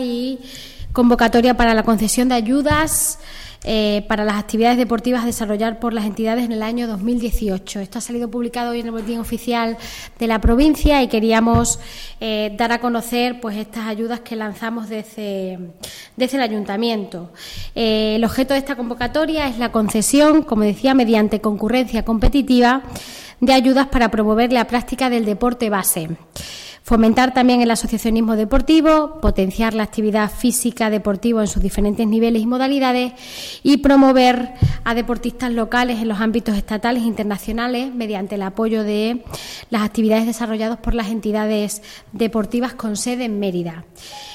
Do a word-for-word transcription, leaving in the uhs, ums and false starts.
Y convocatoria para la concesión de ayudas eh, para las actividades deportivas a desarrollar por las entidades en el año dos mil dieciocho. Esto ha salido publicado hoy en el Boletín Oficial de la provincia y queríamos eh, dar a conocer pues estas ayudas que lanzamos desde, desde el Ayuntamiento. Eh, el objeto de esta convocatoria es la concesión, como decía, mediante concurrencia competitiva, de ayudas para promover la práctica del deporte base. Fomentar también el asociacionismo deportivo, potenciar la actividad física deportiva en sus diferentes niveles y modalidades y promover a deportistas locales en los ámbitos estatales e internacionales mediante el apoyo de las actividades desarrolladas por las entidades deportivas con sede en Mérida.